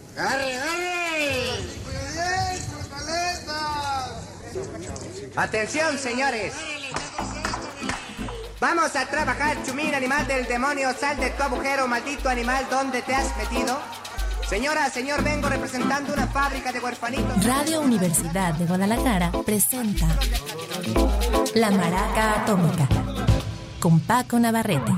¡Arre, arre! Atención, señores. Vamos a trabajar, chumín, animal del demonio. Sal de tu agujero, maldito animal. ¿Dónde te has metido? Señora, señor, vengo representando una fábrica de huerfanitos. Radio Universidad de Guadalajara presenta La Maraca Atómica con Paco Navarrete.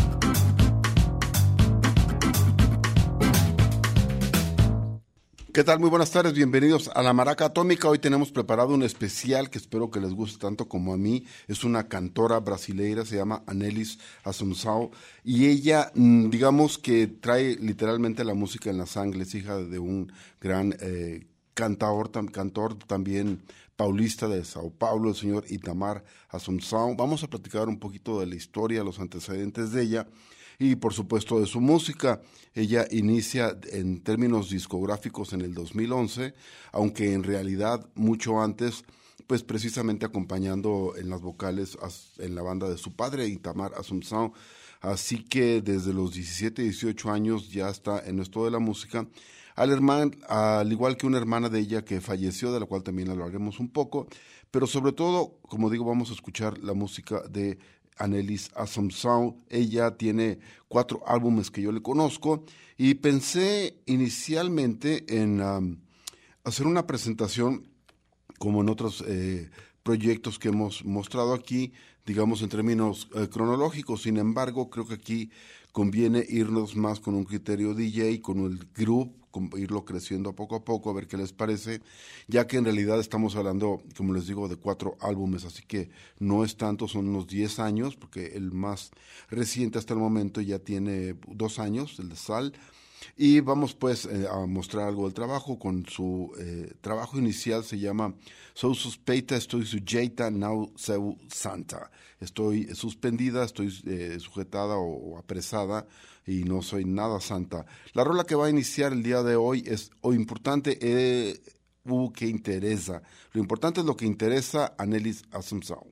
¿Qué tal? Muy buenas tardes, bienvenidos a La Maraca Atómica. Hoy tenemos preparado un especial que espero que les guste tanto como a mí. Es una cantora brasileira, se llama Anelis Assunção, y ella, digamos que trae literalmente la música en la sangre. Es hija de un gran cantor también paulista de Sao Paulo, el señor Itamar Assunção. Vamos a platicar un poquito de la historia, los antecedentes de ella y por supuesto de su música. Ella inicia en términos discográficos en el 2011, aunque en realidad mucho antes, pues precisamente acompañando en las vocales en la banda de su padre, Itamar Assunção. Así que desde los 17, 18 años ya está en esto de la música, al igual que una hermana de ella que falleció, de la cual también hablaremos un poco, pero sobre todo, como digo, vamos a escuchar la música de Anelis Assunção. Ella tiene 4 álbumes que yo le conozco y pensé inicialmente en hacer una presentación como en otros proyectos que hemos mostrado aquí, digamos en términos cronológicos. Sin embargo, creo que aquí conviene irnos más con un criterio DJ, con el groove, irlo creciendo poco a poco, a ver qué les parece, ya que en realidad estamos hablando, como les digo, de 4 álbumes, así que no es tanto, son unos 10 años, porque el más reciente hasta el momento ya tiene 2 años, el de Sal, y vamos pues a mostrar algo del trabajo. Con su trabajo inicial se llama Sou suspeita, estoy sujeita, não sou santa. Estoy suspendida, estoy sujetada o apresada y no soy nada santa. La rola que va a iniciar el día de hoy es o importante o que interesa. Lo importante es lo que interesa a Anelis Assunção.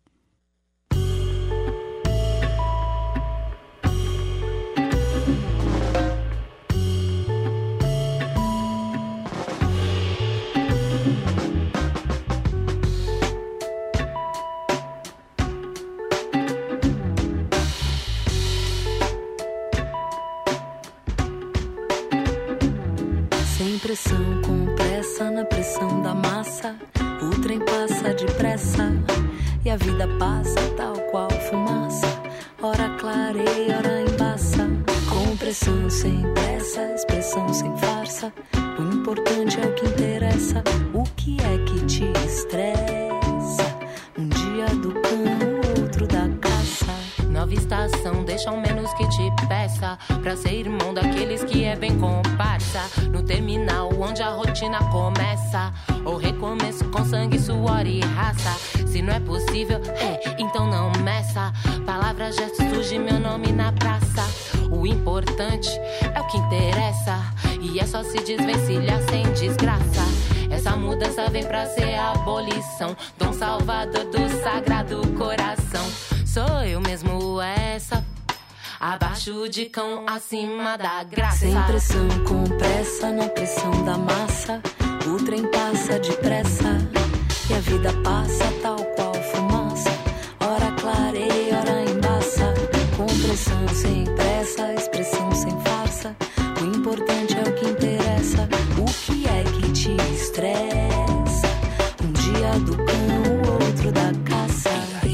Pressão com pressa na pressão da massa, o trem passa depressa e a vida passa tal qual fumaça, ora clareia, ora embaça. Com pressão sem pressa, expressão sem farsa, o importante é o que interessa. O que é que te estressa? Um dia do cão, outro da caça. Nova estação, deixa ao menos que te peça, pra ser irmão daqueles que é bem comparsa. No terminal onde a rotina começa, ou recomeço com sangue, suor e raça. Se não é possível, então não meça. Palavras, gestos, surge meu nome na praça. O importante é o que interessa, e é só se desvencilhar sem desgraça. Essa mudança vem pra ser a abolição, Dom Salvador do Sagrado Coração. Sou eu mesmo essa, abaixo de cão, acima da graça. Sem pressão, com pressa, na pressão da massa, o trem passa depressa e a vida passa tal qual fumaça, ora clareia, ora embaça. Com pressão, sem pressa, expressão sem farsa, o importante é o que interessa. O que é que te estressa? Um dia do cão, outro da caça.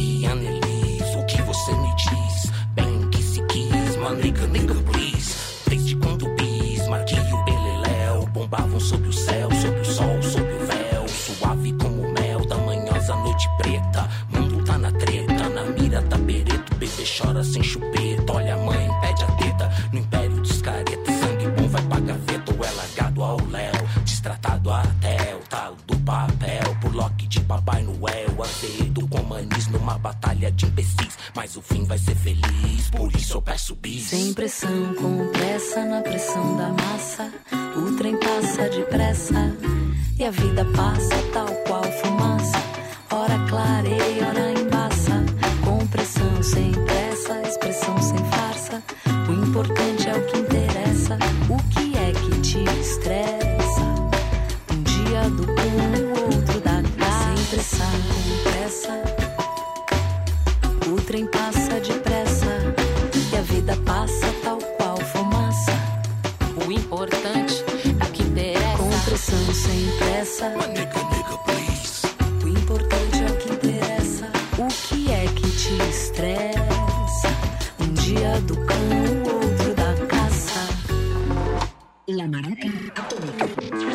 Você me diz, bem que se quis, manica, nigga, please. Desde quando Bismarck e o Beleléu bombavam sob o céu, sob o sol, sob o véu, suave como mel da manhosa noite preta. Mundo tá na treta, na mira da Bereto. Bebê chora sem chupeta, olha a mãe, pede a teta. No império dos careta, sangue bom vai pra gaveta. Ou é largado ao léu, destratado até o talo do papel. Por Loki de Papai Noel, azedo com manis numa batalha de imbecis. Mas o fim vai ser feliz, por isso eu peço bis. Sem pressão, com pressa, na pressão da massa, o trem passa depressa e a vida passa tal qual fumaça, ora clareia, ora embaça. Com pressão, sem pressa, expressão sem farsa, o importante é o que interessa. O que é que te estressa? importante, é o que interessa. Com pressão sem pressa. Nigga, please. O importante é o que interessa. O que é que te estressa? Um dia do cão, outro da caça. La Maraca Atômica.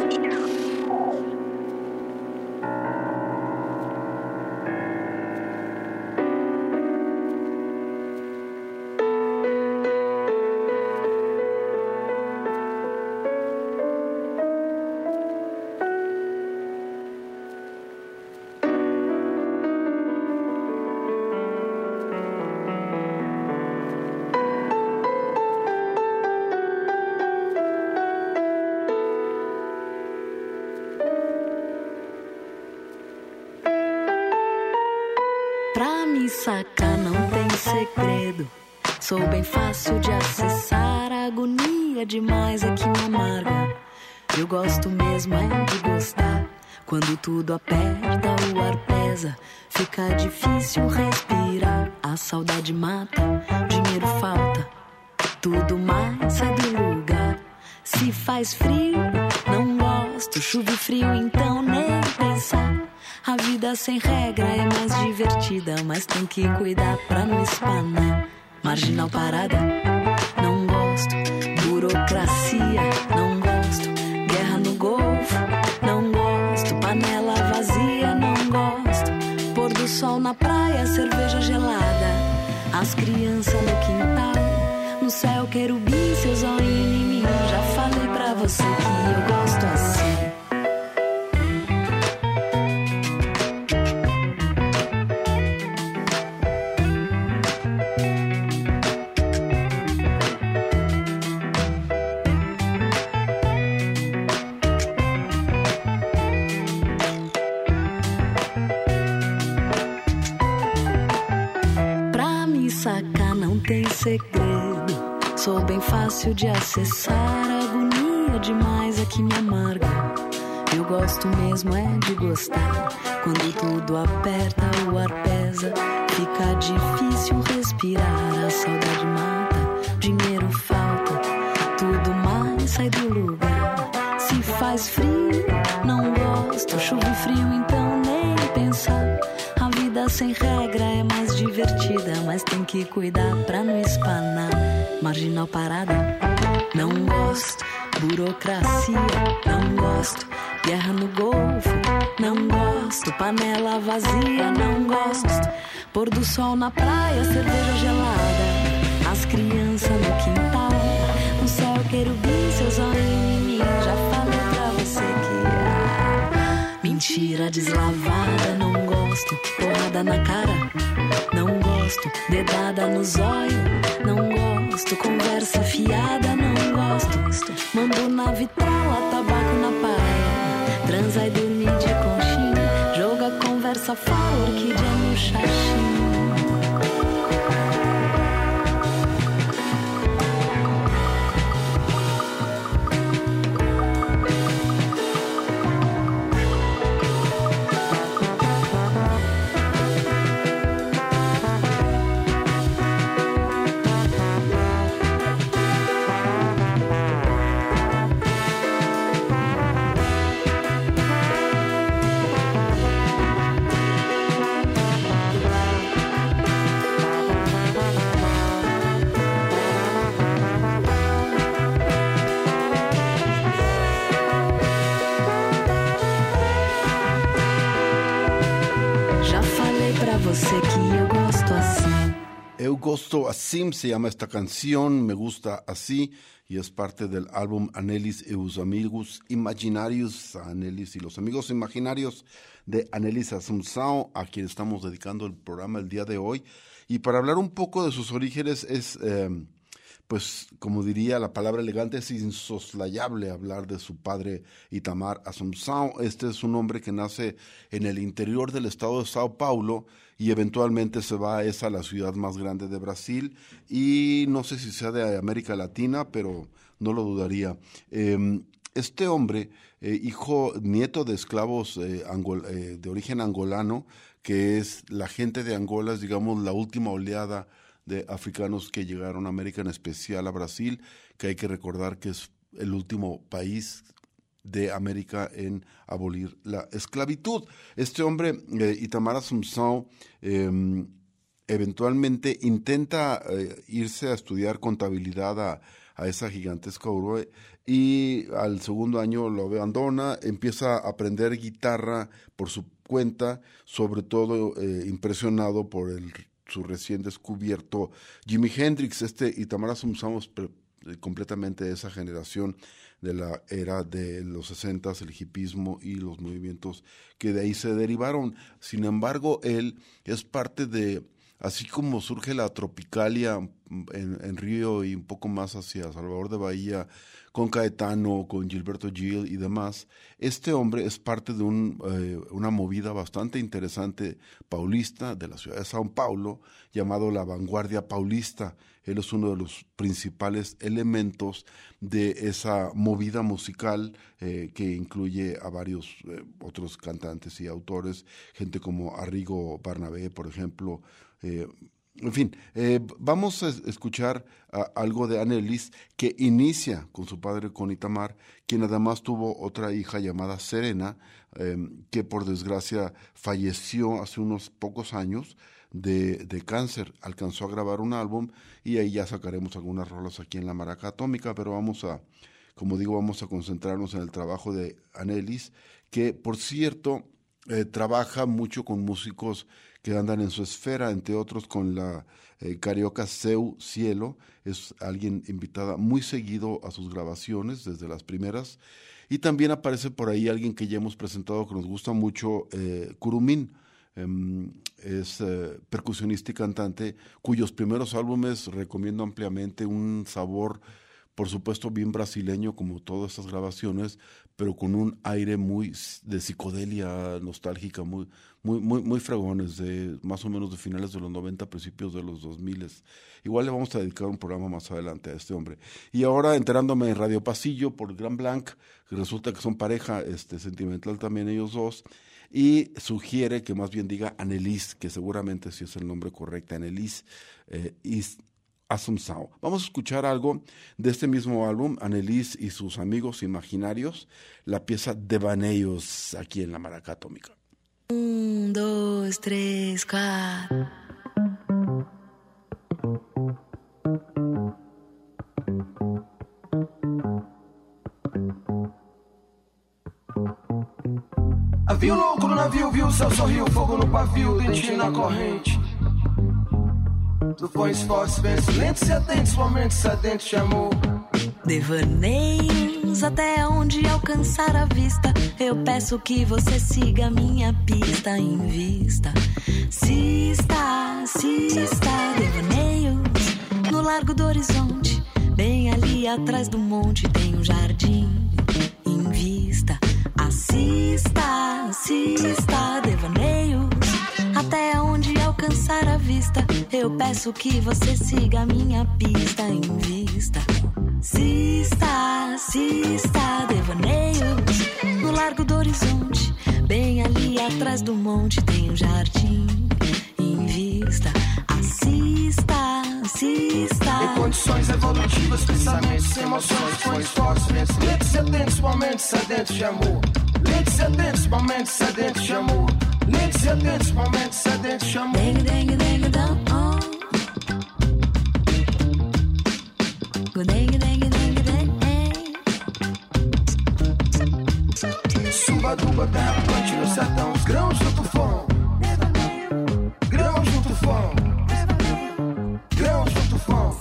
Pra me sacar não tem segredo. Sou bem fácil de acessar. A agonia demais é que me amarga. Eu gosto mesmo é de gostar. Quando tudo aperta, o ar pesa. Fica difícil respirar. A saudade mata, dinheiro falta. Tudo mais sai do lugar. Se faz frio, não gosto. Chuva e frio, então nem pensar. A vida sem regra é mais divertida, mas tem que cuidar pra não espanar. Marginal parada, não gosto. Burocracia, não gosto. Guerra no Golfo, não gosto. Panela vazia, não gosto. Pôr do sol na praia, cerveja gelada. As crianças no quintal, no céu querubim, seus olhos em mim. Já falei pra você que eu gosto assim. Segredo, sou bem fácil de acessar. A agonia demais é que me amarga. Eu gosto mesmo é de gostar. Quando tudo aperta, o ar pesa. Fica difícil respirar. A saudade mata, dinheiro falta. Tudo mais sai do lugar. Se faz frio, não gosto. Chuva e frio, então nem pensar. A vida sem regra é mais divertida, mas tem que cuidar pra não espanar. Marginal parada, não gosto. Burocracia, não gosto. Guerra no Golfo, não gosto. Panela vazia, não gosto. Pôr do sol na praia, cerveja gelada. As crianças no quintal, no céu querubim, seus olhos em mim. Já falei pra você que mentira deslavada, não gosto. Porrada na cara, não gosto. Dedada no zóio, não gosto. Conversa fiada, não gosto. Mambo na vitrola, tabaco na paia. Transa e dormir de conchinha. Joga conversa fora, orquídea no xaxim. Eu gosto assim, se llama esta canción, me gusta así, y es parte del álbum Anelis y sus amigos imaginarios, Anelis y los amigos imaginarios de Anelis Assunção, a quien estamos dedicando el programa el día de hoy. Y para hablar un poco de sus orígenes es, pues, como diría la palabra elegante, es insoslayable hablar de su padre Itamar Assunção. Este es un hombre que nace en el interior del estado de Sao Paulo y eventualmente se va a la ciudad más grande de Brasil, y no sé si sea de América Latina, pero no lo dudaría. Este hombre, nieto de esclavos de origen angolano, que es la gente de Angola, es, digamos, la última oleada de africanos que llegaron a América, en especial a Brasil, que hay que recordar que es el último país de América en abolir la esclavitud. Este hombre, Itamar Assunção, eventualmente intenta irse a estudiar contabilidad a esa gigantesca urbe, y al segundo año lo abandona, empieza a aprender guitarra por su cuenta, sobre todo impresionado por su recién descubierto Jimi Hendrix. Itamar Assunção es completamente de esa generación de la era de los 60s, el hipismo y los movimientos que de ahí se derivaron. Sin embargo, él es parte de, así como surge la tropicalia en Río y un poco más hacia Salvador de Bahía, con Caetano, con Gilberto Gil y demás, este hombre es parte de una movida bastante interesante paulista de la ciudad de São Paulo, llamado la Vanguardia Paulista. Él es uno de los principales elementos de esa movida musical que incluye a varios otros cantantes y autores, gente como Arrigo Barnabé, por ejemplo. En fin, vamos a escuchar algo de Annelies, que inicia con su padre, con Itamar, quien además tuvo otra hija llamada Serena, que por desgracia falleció hace unos pocos años de cáncer. Alcanzó a grabar un álbum y ahí ya sacaremos algunas rolas aquí en La Maraca Atómica, pero vamos a concentrarnos en el trabajo de Annelies, que por cierto trabaja mucho con músicos que andan en su esfera, entre otros con la carioca Seu Cielo. Es alguien invitada muy seguido a sus grabaciones, desde las primeras, y también aparece por ahí alguien que ya hemos presentado que nos gusta mucho, Curumín. Es percusionista y cantante, cuyos primeros álbumes recomiendo ampliamente, un sabor por supuesto bien brasileño como todas estas grabaciones, pero con un aire muy de psicodelia nostálgica, muy fregones, de más o menos de finales de los 90, principios de los 2000. Igual le vamos a dedicar un programa más adelante a este hombre. Y ahora, enterándome en Radio Pasillo por Gran Blanc, resulta que son pareja sentimental también ellos dos, y sugiere que más bien diga Annelies, que seguramente sí es el nombre correcto, Annelies Assunção. Vamos a escuchar algo de este mismo álbum, Annelies y sus amigos imaginarios, la pieza Devaneios, aquí en La Maraca Atómica. 1, 2, 3, 4. Havia um louco no navio, viu o céu sorriu, fogo no pavio, dentinho na corrente. Tufões fortes, ventos lentos e atentos, momentos sedentos de amor. Devaneios até onde alcançar a vista. Eu peço que você siga minha pista, invista. Se está, devaneios no largo do horizonte. Bem ali atrás do monte tem um jardim, invista. Assista, devaneios até onde alcançar a vista. Eu peço que você siga a minha pista, invista. Se está, devaneios no largo do horizonte. Bem ali atrás do monte tem um jardim, invista. Assista. Em condições evolutivas, pensamentos, emoções, fões fortes, ventos lentos e atentos, momentos sedentos de amor. Lentos e atentos, momentos sedentos de amor. Lentos e atentos, momentos sedentos de amor. Dang, dang, dang, dang, oh. Dang, dang, dang, dang. Suba-duba, terra plante no sertão, os grãos do tufão. Grãos do tufão. Grãos do tufão.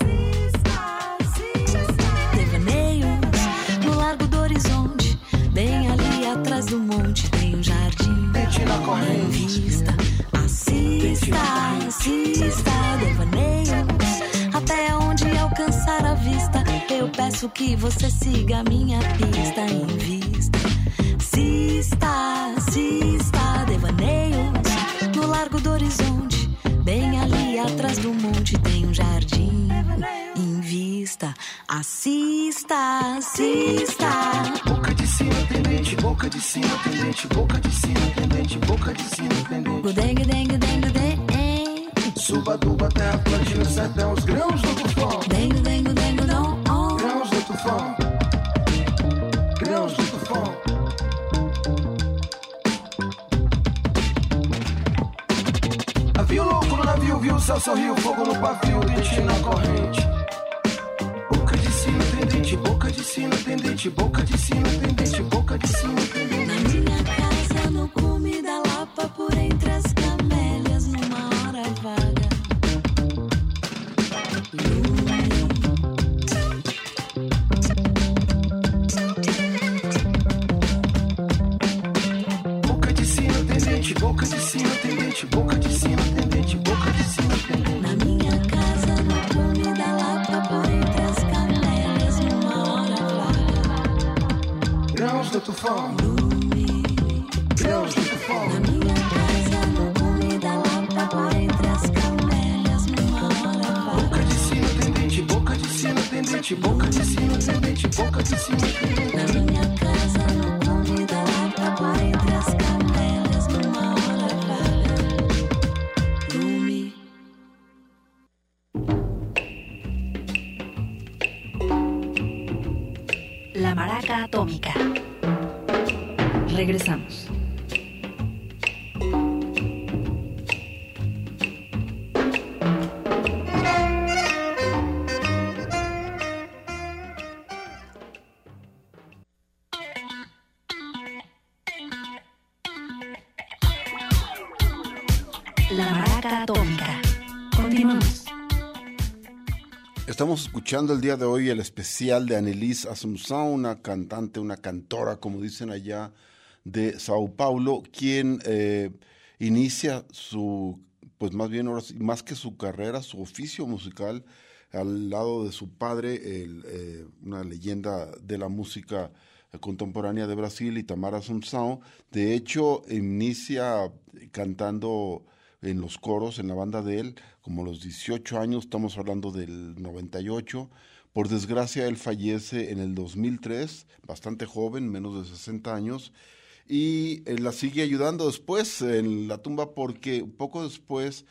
Devaneios no largo do horizonte. Bem ali atrás do monte tem um jardim, Dente na corrente. Vista. Assista, devaneios até onde alcançar a vista. Eu peço que você siga a minha pista, invista. Se está, devaneios no largo do horizonte. Bem ali atrás do monte tem um jardim, invista. Assista. Boca de cima, tendente, boca de cima, tendente, boca de cima, tendente, boca de cima, tendente. Deng, deng, deng, deng. Suba-duba, terra plantio no sertão, os grãos do tufão. Deng, deng, deng, dong, oh. Grãos do tufão. grãos do tufão. Navio louco no navio, viu o céu sorriu, fogo no pavio, dente na corrente. Boca de sino tem dente, boca de sino tem dente, boca de sino tem dente, boca de sino tem dente. Na minha casa, no cume da Lapa, por entre as camélias, numa hora vaga. Boca de sino tem dente, boca de sino tem dente, boca de sino tem dente, boca de sino tem dente. Na minha casa, no cume da Lapa, por entre as camélias, numa hora vaga. Grãos do tufão. Grãos do tufão. Na minha casa, no cume da Lapa, por entre as camélias, numa hora vaga. Boca de sino tem dente, boca de sino tem dente, boca de sino tem dente, boca de sino tem dente. Na minha casa, no cume da Lapa, por entre as camélias, numa hora vaga. Lume. La Maraca Atómica. Regresamos. La Maraca Atómica. Continuamos. Estamos escuchando el día de hoy el especial de Annelise Assunção, una cantante, una cantora, como dicen allá, de Sao Paulo, quien inicia su, pues más bien, ahora sí, más que su carrera, su oficio musical, al lado de su padre, una leyenda de la música contemporánea de Brasil, Itamar Assunção. De hecho, inicia cantando en los coros, en la banda de él, como a los 18 años, estamos hablando del 98. Por desgracia, él fallece en el 2003, bastante joven, menos de 60 años, y la sigue ayudando después en la tumba porque poco después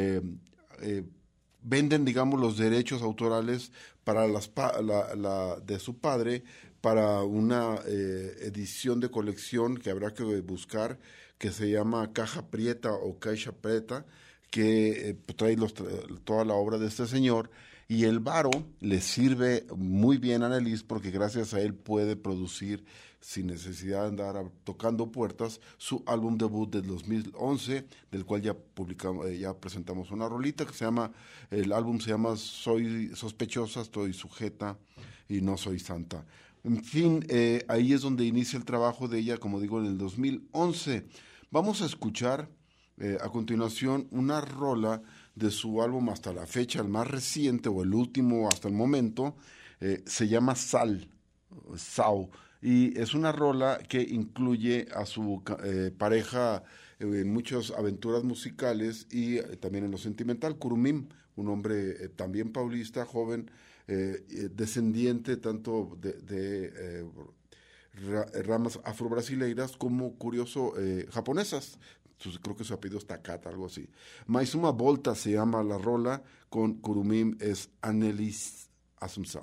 venden, digamos, los derechos autorales para de su padre para una edición de colección que habrá que buscar, que se llama Caja Prieta o Caixa Preta, que trae toda la obra de este señor, y el varo le sirve muy bien a Annelise porque gracias a él puede producir, sin necesidad de andar tocando puertas, su álbum debut del 2011, del cual ya presentamos una rolita que se llama, el álbum se llama Soy sospechosa, estoy sujeta y no soy santa. En fin, ahí es donde inicia el trabajo de ella, como digo, en el 2011. Vamos a escuchar a continuación una rola de su álbum hasta la fecha, el más reciente o el último hasta el momento, se llama Sao, y es una rola que incluye a su pareja en muchas aventuras musicales y también en lo sentimental, Curumim, un hombre también paulista, joven, descendiente tanto de ramas afrobrasileiras como, curioso, japonesas. Creo que su apellido es Takata, algo así. Mais uma volta se llama la rola, con Curumim es Annelise Assunção.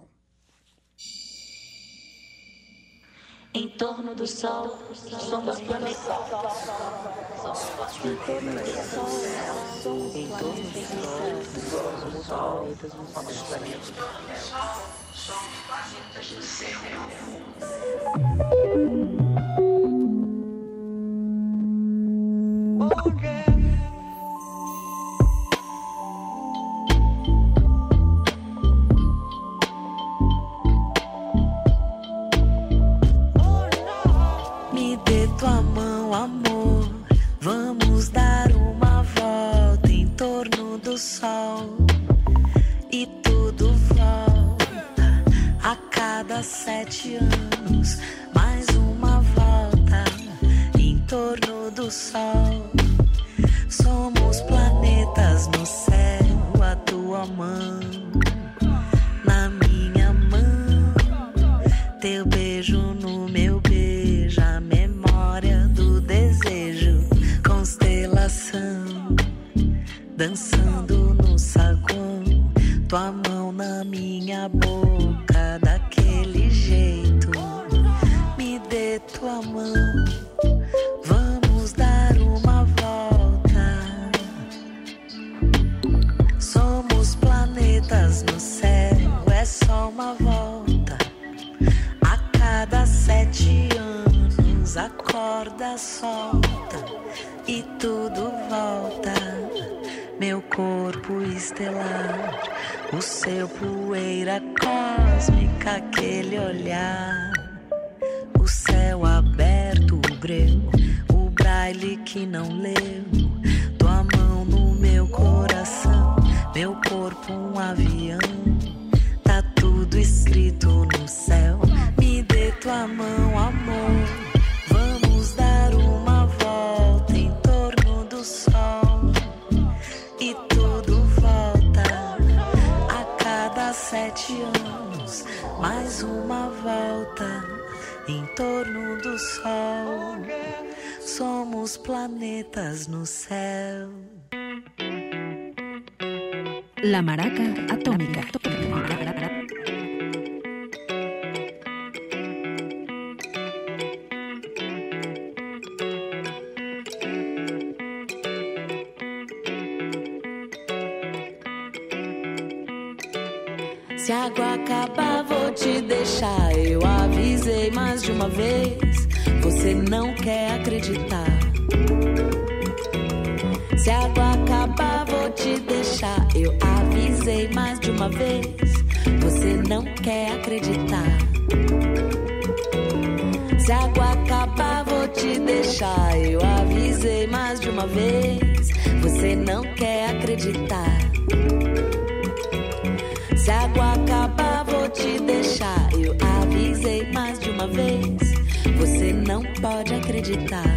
Em torno do sol, somos planetas. Em torno do sol, somos planetas, somos planetas. Somos planetas do céu. Me dê tua mão, amor. Vamos dar uma volta em torno do sol. E tudo volta a cada 7 anos. Mais uma volta em torno do sol. Somos planetas no céu, a tua mão na minha mão, teu beijo no meu beijo, a memória do desejo, constelação, dançando no saguão, tua mão na minha boca, daquele jeito, me mão, vamos dar uma volta. Somos planetas no céu, é só uma volta. A cada 7 anos a corda solta e tudo volta. Meu corpo estelar, o seu poeira cósmica, aquele olhar. O céu aberto, o breu, o braille que não leu. Tua mão no meu coração, meu corpo um avião. Tá tudo escrito no céu, me dê tua mão, amor. Vamos dar uma volta em torno do sol e tudo volta. A cada 7 anos, mais uma volta em torno do sol. Somos planetas no céu. La Maraca Atómica. Se a água acabar, vou te deixar. Eu avisei mais de uma vez, você não quer acreditar. Se a água acabar, vou te deixar. Eu avisei mais de uma vez, você não quer acreditar. Se a água acabar, vou te deixar. Eu avisei mais de uma vez, você não quer acreditar. Se a água acabar, vou te deixar. Eu avisei mais de uma vez, você não pode acreditar.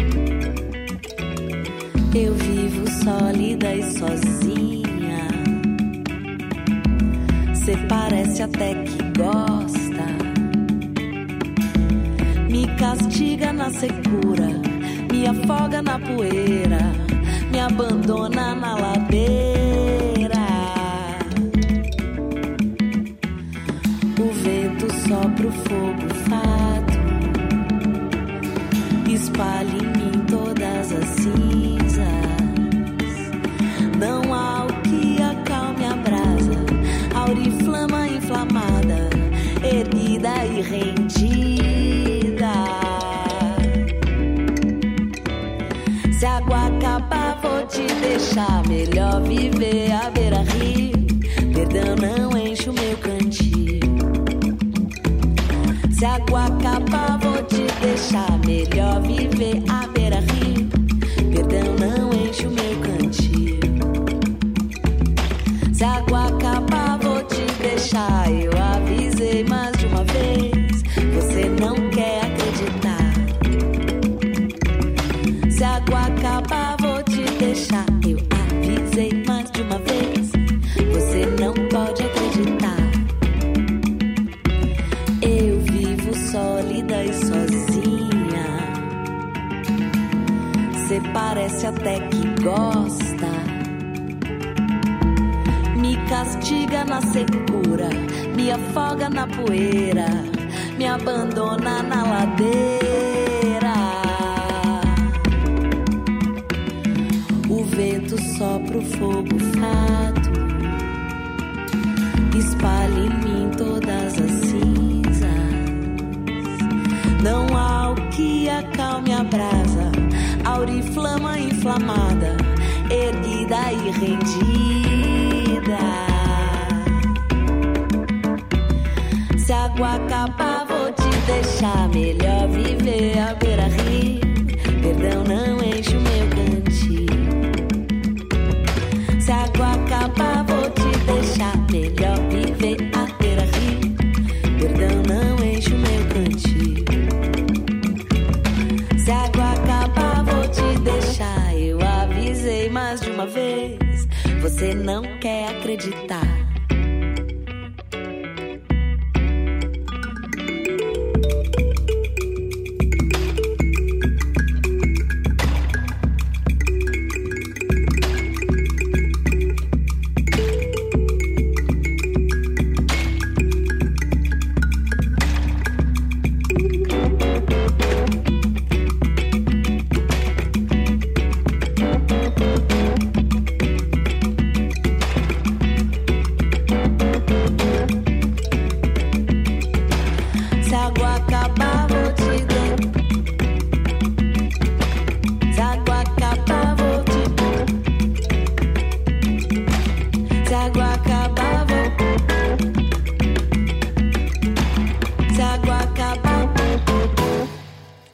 Eu vivo sólida e sozinha. Cê parece até que gosta. Me castiga na secura, me afoga na poeira, me abandona na ladeira. O vento sopra o fogo fato, espalha em mim todas as cinzas. Não há o que acalme a brasa, auriflama inflamada, erguida e rendida. Se a água acabar, vou te deixar. Melhor viver à beira-rio, perdão não enche o meu cantil. Se a água acabar, vou te deixar. Melhor viver à beira-rio, perdão não enche o meu cantil. Se a água acabar, vou te deixar. Eu avisei mais de uma vez, você não quer acreditar. Se a água acabar, vou te deixar. Eu avisei mais de uma vez, você não pode acreditar. Eu vivo sólida e sozinha. Cê parece até que gosta. Me castiga na secura, me afoga na poeira, me abandona na ladeira. O vento sopra o fogo fato, espalha em mim todas as cinzas. Não há o que acalme a brasa, auriflama inflamada, erguida e rendida. Se a água acabar, vou te deixar. Melhor viver à beira-rio, perdão não enche o meu cantil. Se a água acabar, vou te deixar. Melhor viver à beira-rio, perdão não enche o meu cantil. Se a água acabar, vou te deixar. Eu avisei mais de uma vez, você não quer acreditar.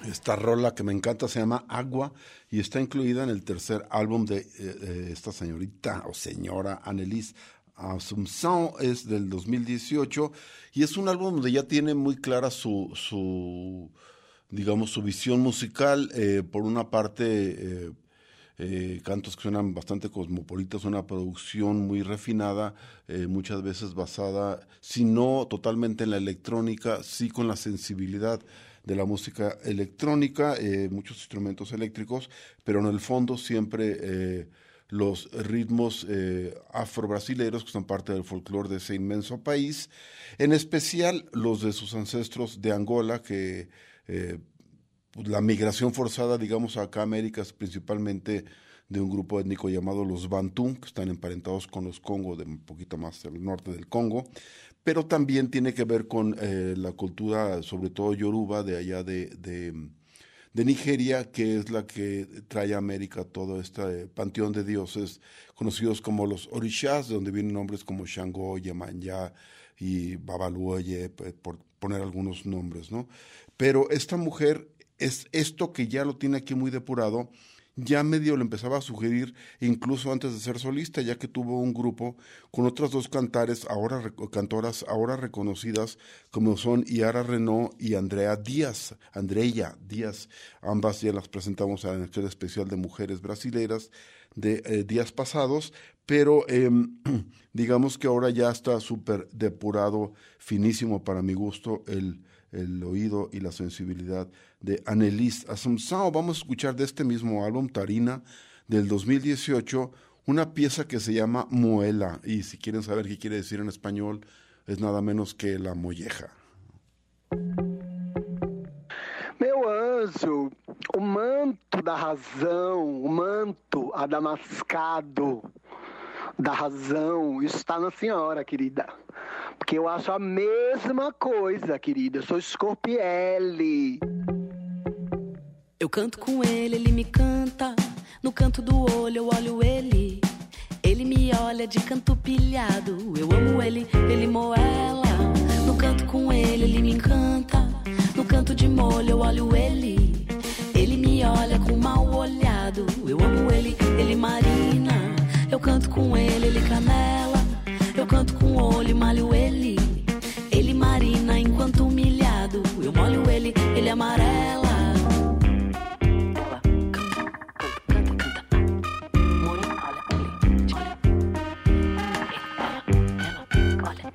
Esta rola que me encanta se llama Agua y está incluida en el tercer álbum de esta señorita o señora Annelise Assumpção, es del 2018 y es un álbum donde ya tiene muy clara su visión musical. Por una parte, cantos que suenan bastante cosmopolitas, una producción muy refinada, muchas veces basada, si no totalmente en la electrónica, sí con la sensibilidad de la música electrónica, muchos instrumentos eléctricos, pero en el fondo siempre los ritmos afro-brasileros que son parte del folclore de ese inmenso país, en especial los de sus ancestros de Angola, que la migración forzada, digamos, acá a América es principalmente de un grupo étnico llamado los Bantú, que están emparentados con los Congo, de un poquito más al norte del Congo, pero también tiene que ver con la cultura, sobre todo yoruba, de allá de Nigeria, que es la que trae a América todo este panteón de dioses conocidos como los orishas, de donde vienen nombres como Shango, Yemanya y Babaluoye, por poner algunos nombres, ¿no? Pero esta mujer es esto que ya lo tiene aquí muy depurado, ya medio le empezaba a sugerir incluso antes de ser solista, ya que tuvo un grupo con otras dos cantoras ahora reconocidas como son Yara Renaud y Andrea Díaz, ambas ya las presentamos en aquel especial de mujeres brasileras de días pasados, pero digamos que ahora ya está súper depurado, finísimo para mi gusto el oído y la sensibilidad de Annelise Assumpção. Vamos a escuchar de este mismo álbum, Tarina, del 2018, una pieza que se llama Moela, y si quieren saber qué quiere decir en español, es nada menos que la molleja. Meu anjo, o manto da razão, o manto adamascado da razão, isso está na senhora, querida. Porque eu acho a mesma coisa, querida. Eu sou Scorpielli. Eu canto com ele, ele me canta. No canto do olho eu olho ele. Ele me olha de canto pilhado. Eu amo ele, ele moela. No canto com ele, ele me encanta. No canto de molho eu olho ele. Ele me olha com mal olhado. Eu amo ele, ele marina. Eu canto com ele, ele canela. Eu canto com o olho e malho ele. Ele marina enquanto humilhado. Eu molho ele, ele amarela. Ela canta, canta, canta, canta. Molho, olha ele, olha. Ela, olha.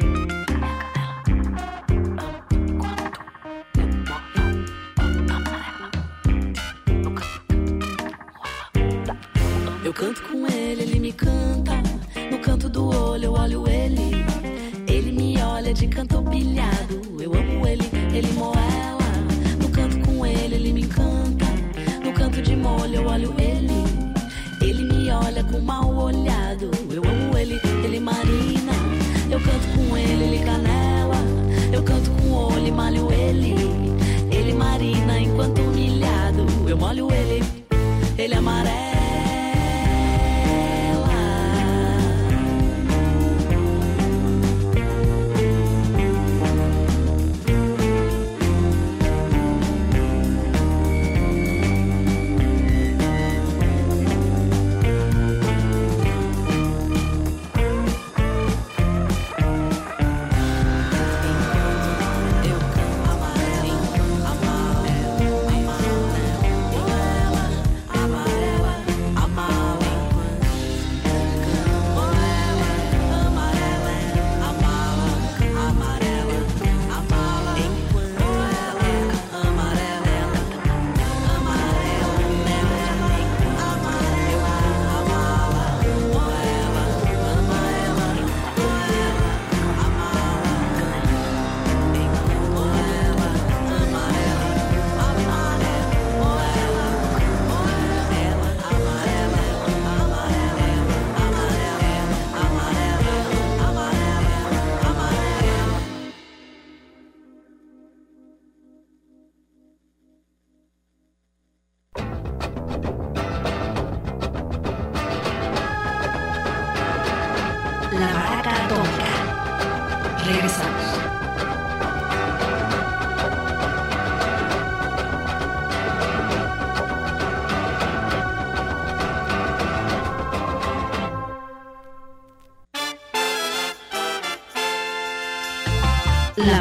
Eu canto com ele, ele me canta. No canto do olho eu olho ele. Ele me olha de canto pilhado. Eu amo ele, ele moela. No canto com ele, ele me encanta. No canto de molho eu olho ele. Ele me olha com mal olhado. Eu amo ele, ele marina. Eu canto com ele, ele canela. Eu canto com o olho e malho ele. Ele marina enquanto humilhado. Eu molho ele, ele amarela.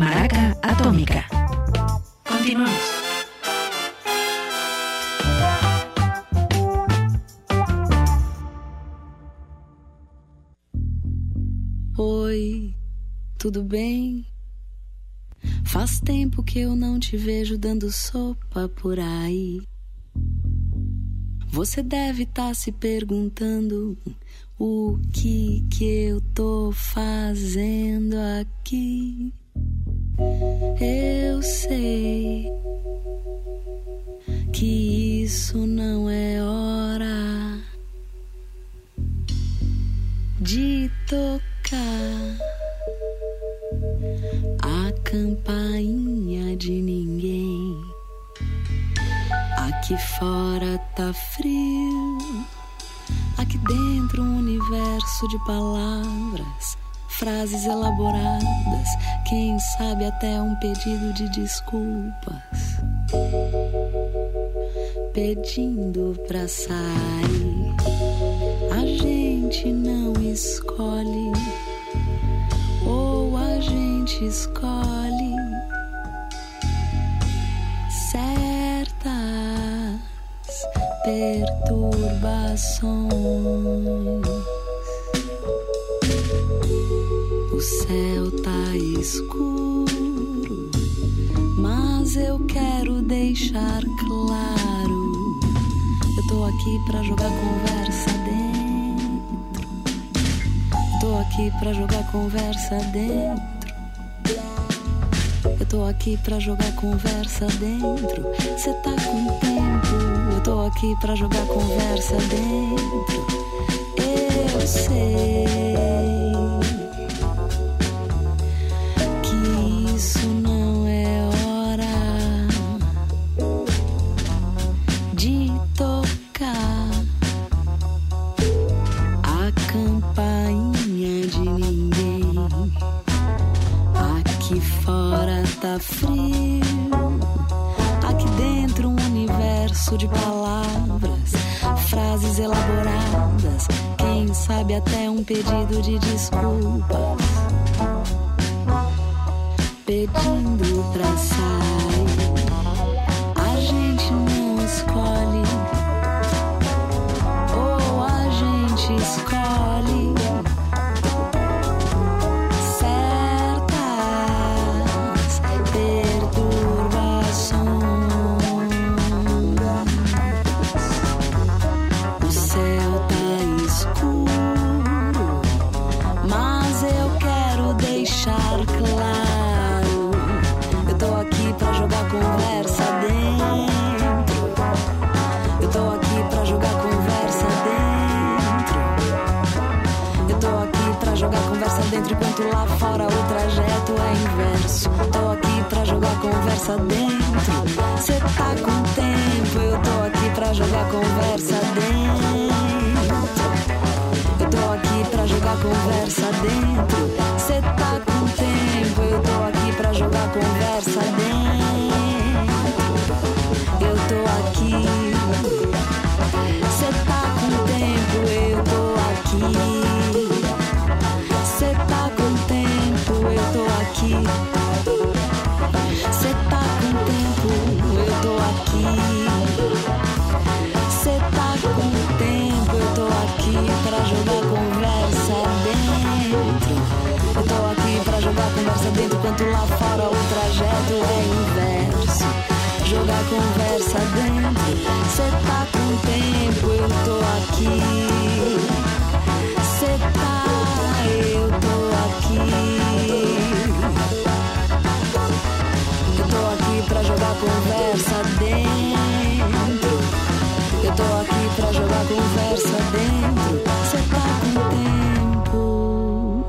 Maraca Atómica. Continuamos. Oi, tudo bem? Faz tempo que eu não te vejo dando sopa por aí. Você deve estar se perguntando o que eu tô fazendo aqui. Eu sei que isso não é hora de tocar a campainha de ninguém. Aqui fora tá frio, aqui dentro um universo de palavras, frases elaboradas, quem sabe até um pedido de desculpas, pedindo pra sair. A gente não escolhe, ou a gente escolhe certas perturbações. O céu tá escuro, mas eu quero deixar claro, eu tô aqui pra jogar conversa dentro. Tô aqui pra jogar conversa dentro. Eu tô aqui pra jogar conversa dentro. Cê tá com tempo? Eu tô aqui pra jogar conversa dentro. Eu sei que isso não é hora de tocar a campainha de ninguém. Aqui fora tá frio, aqui dentro um universo de palavras, frases elaboradas, quem sabe até um pedido de desculpas, pedindo pra sair. A gente não escolhe, ou a gente escolhe conversa dentro. Eu tô aqui pra jogar conversa dentro. Eu tô aqui pra jogar conversa dentro, enquanto lá fora o trajeto é inverso. Tô aqui pra jogar conversa dentro. Cê tá com tempo? Eu tô aqui pra jogar conversa dentro. Eu tô aqui pra jogar conversa dentro. Cê tá com tempo? Eu tô aqui pra jogar conversa dentro. Eu tô aqui. Cê tá com tempo? Eu tô aqui. Cê tá com tempo? Eu tô aqui. Cê tá com tempo? Eu tô aqui. Cê tá com tempo? Eu tô aqui pra jogar conversa dentro. Eu tô aqui pra jogar conversa dentro, enquanto lá fora o trajeto é inverso. Jogar conversa dentro. Cê tá com tempo? Eu tô aqui. Cê tá, eu tô aqui. Eu tô aqui pra jogar conversa dentro. Eu tô aqui pra jogar conversa dentro. Cê tá com tempo?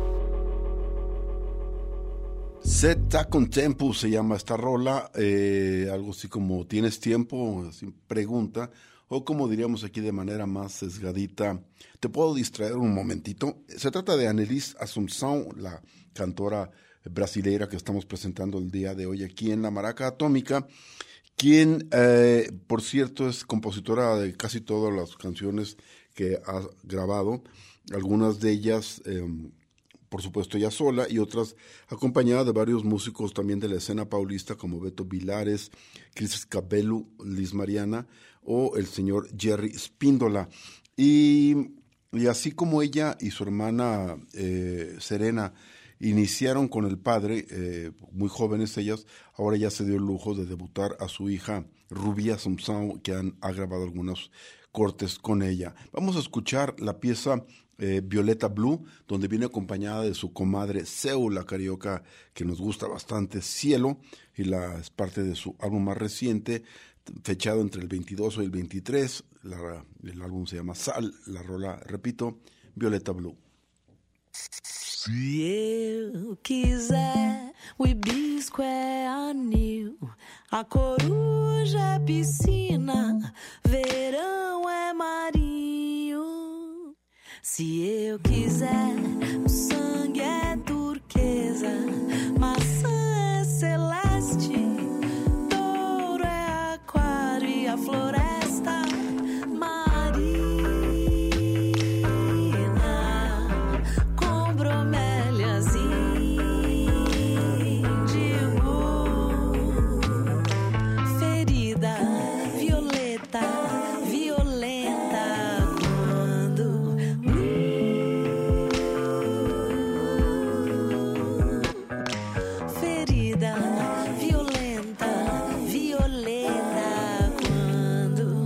Cê tá con tempo se llama esta rola, algo así como ¿tienes tiempo? Así pregunta, o como diríamos aquí de manera más sesgadita, ¿te puedo distraer un momentito? Se trata de Annelise Assunção, la cantora brasileira que estamos presentando el día de hoy aquí en la Maraca Atómica, quien, por cierto, es compositora de casi todas las canciones que ha grabado, algunas de ellas por supuesto ella sola, y otras acompañada de varios músicos también de la escena paulista como Beto Vilares, Cris Scabellu, Liz Mariana o el señor Jerry Spíndola. Y así como ella y su hermana Serena iniciaron con el padre, muy jóvenes ellas, ahora ya se dio el lujo de debutar a su hija Rubí Assumpção, que ha grabado algunos cortes con ella. Vamos a escuchar la pieza Violeta Blue, donde viene acompañada de su comadre Seu, la carioca que nos gusta bastante, Cielo, y es parte de su álbum más reciente, fechado entre el 22 y el 23. El álbum se llama Sal, la rola, repito, Violeta Blue. Se eu quiser, o hibisco é anil, a coruja é piscina, verão é marinho. Se eu quiser, o sangue é turquesa, maçã é celeste, touro é aquário e a floresta marina, com bromélias índigo, ferida, violeta, violenta, quando ferida, violenta, violeta, quando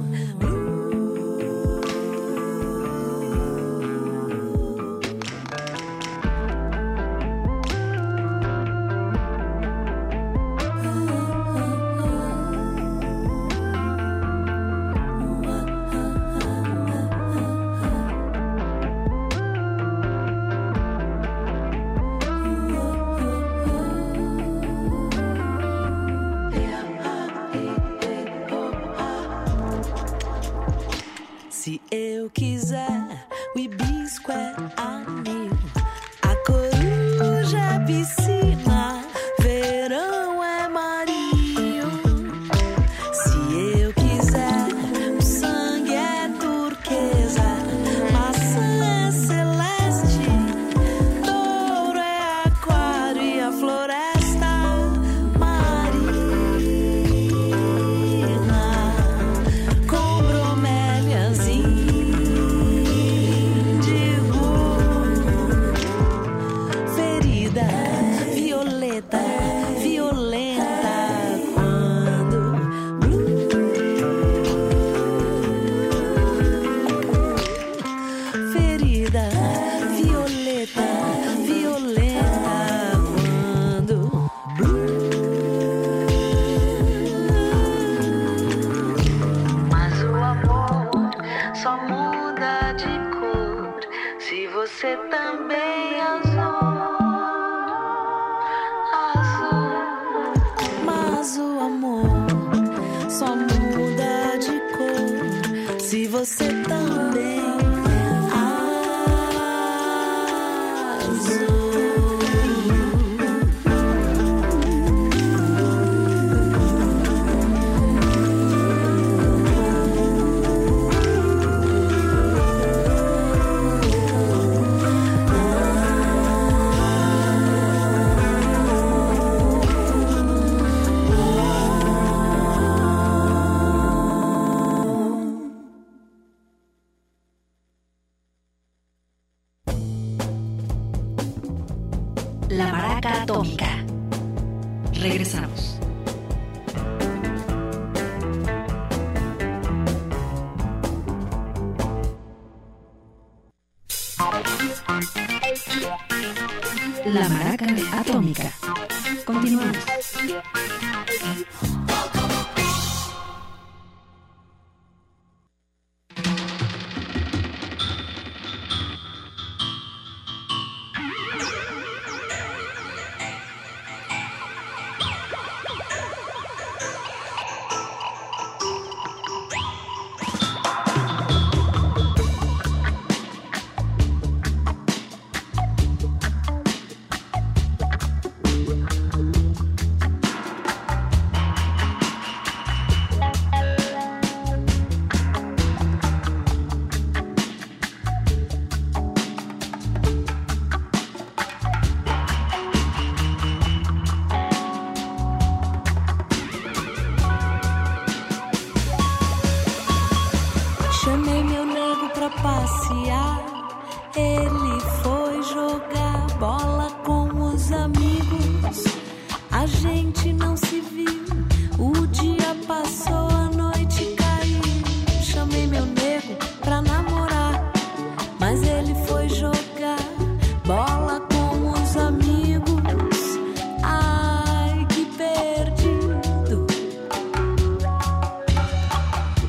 se eu quiser, o hibisco é anil, a coruja é piscina, verão é marinho. Se eu quiser, o sangue é turquesa, maçã é celeste, touro é aquário e a floresta marina, com bromélias índigo, ferida, violeta, violenta, quando ferida, violeta, violenta, quando mas o amor só muda de cor se você também azul, azul. Mas o amor só muda de cor se você também azul. La Maraca Atómica. Regresamos. La Maraca Atómica. Continuamos.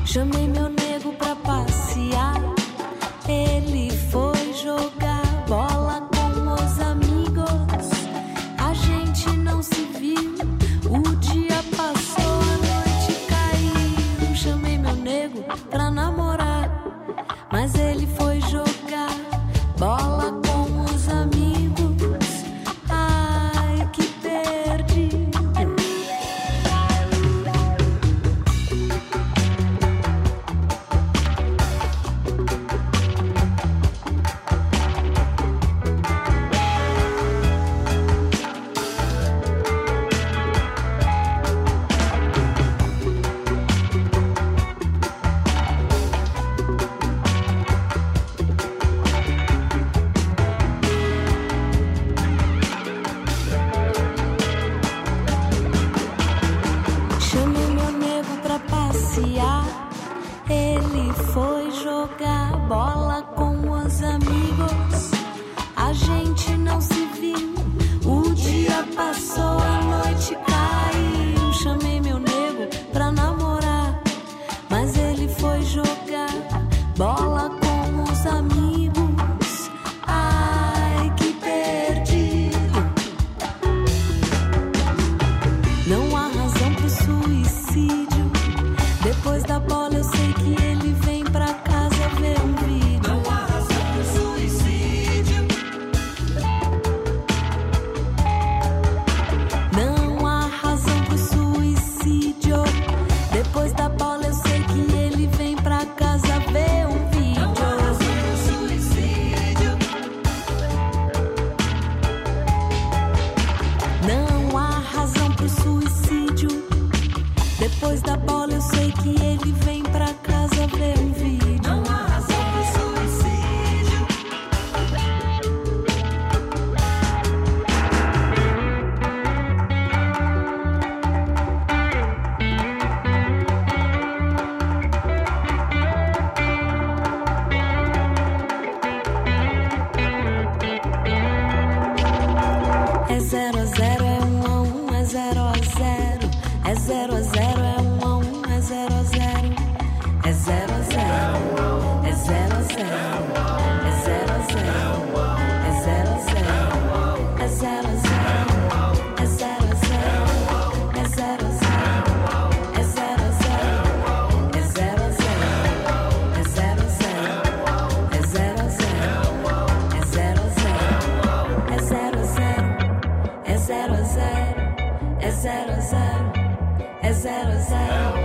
Chamei meu nego pra passear. Ele foi jogar bola com os amigos. A gente não se viu. O dia passou, a noite caiu. Chamei meu nego pra namorar, mas ele foi jogar bola com os amigos. Ai, que perdido. Chamei meu nego pra passear. Ele foi jogar bola com os amigos. A gente não se viu. O dia passou, a noite caiu. Chamei meu nego pra namorar, mas ele foi jogar bola com os amigos. Ai, que perdido. Não há razão pro suicídio. Depois da bola eu sei que ele vem pra casa ver um vídeo. Não há razão pro suicídio. Não há razão pro suicídio. Depois da bola eu sei que ele vem pra casa ver um vídeo. Não há razão pro suicídio. Não há razão pro suicídio. Depois da bola eu sei que ele vem pra casa ver um vídeo. Não há razão pro suicídio. É 0 a 0, é 1 a 1, é 0 a 0. É 0 a 0, é 1 a 1, é 0 a 0. É 0 a 0, é 0 a 0. É 0 a 0, é 0 a 0. É 0 a 0, é 0 a 0. É 0 a 0, é 0 a 0. É 0 a 0, é 0 a 0. É 0 a 0, é 0 a 0. É 0 a 0, é 0 a 0. É 0 a 0, é 0 a 0.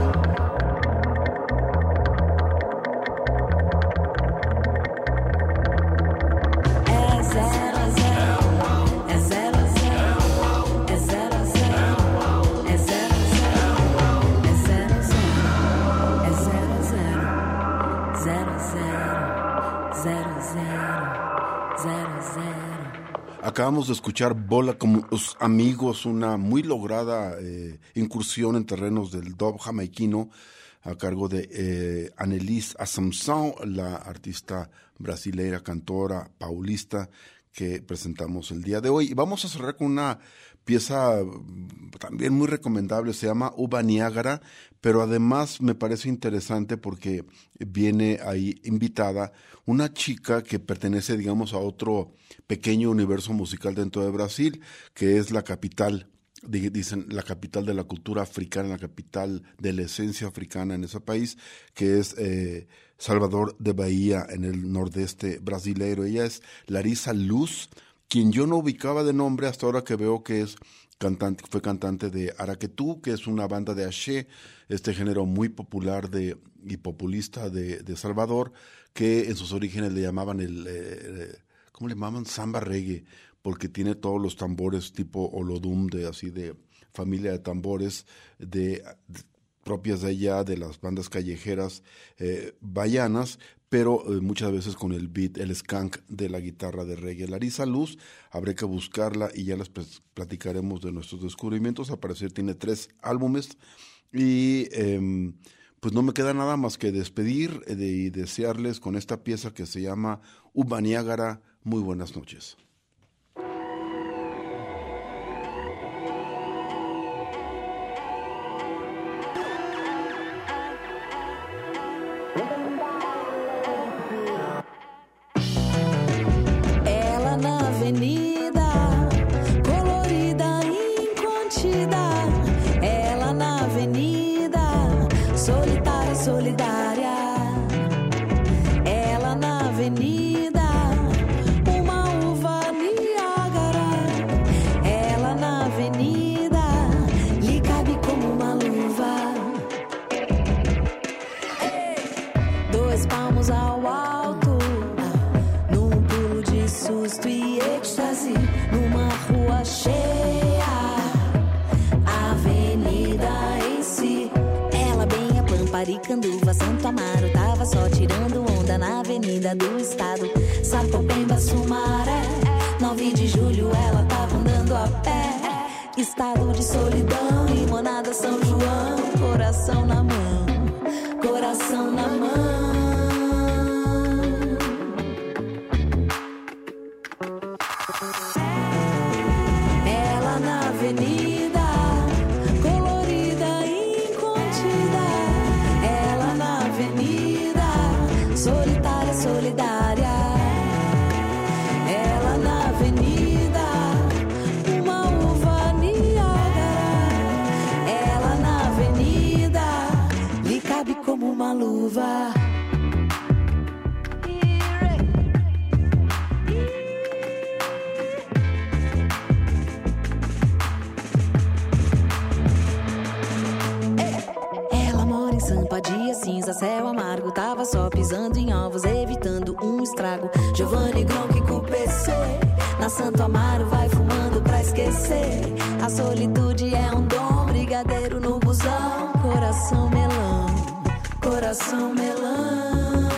É 0 a 0, é 0 a 0. É 0 a 0, é 0 a 0. É 0 a 0, é 0 a 0. 0 a 0, 0 a 0, 0 a 0. Acabamos de escuchar Bola como os amigos, una muy lograda incursión en terrenos del dub jamaiquino a cargo de Annelise Assumpção, la artista brasileira, cantora, paulista que presentamos el día de hoy. Y vamos a cerrar con una pieza también muy recomendable, se llama Uva Niágara, pero además me parece interesante porque viene ahí invitada una chica que pertenece, digamos, a otro pequeño universo musical dentro de Brasil, que es la capital, dicen, la capital de la cultura africana, la capital de la esencia africana en ese país, que es Salvador de Bahía, en el nordeste brasileiro. Ella es Larissa Luz, quien yo no ubicaba de nombre hasta ahora que veo que es cantante, fue cantante de Araquetú, que es una banda de axé, este género muy popular y populista de Salvador, que en sus orígenes le llamaban ¿cómo le llamaban? Samba reggae, porque tiene todos los tambores tipo olodum, así de familia de tambores propias de allá, de las bandas callejeras bahianas, pero muchas veces con el beat, el skank de la guitarra de reggae. Larissa Luz, habré que buscarla y ya les platicaremos de nuestros descubrimientos. Al parecer tiene 3 álbumes y pues no me queda nada más que despedir y desearles con esta pieza que se llama Uva Niágara. Muy buenas noches. solitária, solidária. Ela na avenida, uma uva Niágara. Ela na avenida, lhe cabe como uma luva. 2 palmos ao alto, num pulo de susto e êxtase, numa rua cheia, avenida em si. Ela bem a Pamparicanduva, Santo Amaro, tava só tirando onda na avenida do estado. Sapopemba, Sumaré, 9 de julho ela tava andando a pé. Estado de solidão, limonada São João, coração na mão, coração na mão. Ela na avenida, colorida e incontida. Ela na avenida, solitária, solidária. Ela na avenida, uma uva Niágara. Ela na avenida, lhe cabe como uma luva. Dia cinza, céu amargo, tava só pisando em ovos, evitando um estrago. Giovanni Gronchi com PC, na Santo Amaro vai fumando pra esquecer. A solitude é um dom, brigadeiro no busão. Coração melão, coração melão.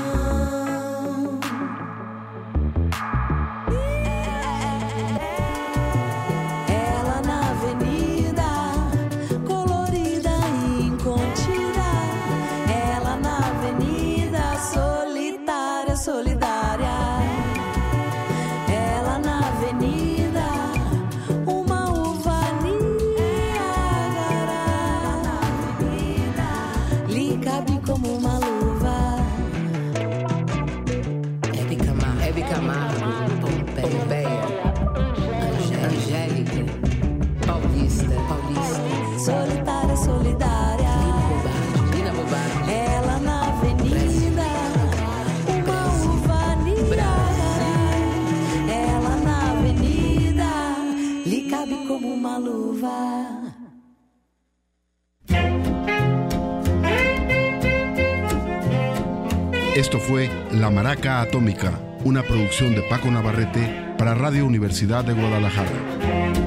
Ela na avenida, colorida e incontida. Ela na avenida, solitária, solidária. Ela na avenida, uma uva Niágara. Na avenida, lhe cabe como uma luva. Hebe Camargo, Pompeia, Angélica, Paulista, solitária, solidária. Ela na avenida, uma uva Niágara. Ela na avenida, lhe cabe como uma luva. Esto fue La Maraca Atómica, una producción de Paco Navarrete para Radio Universidad de Guadalajara.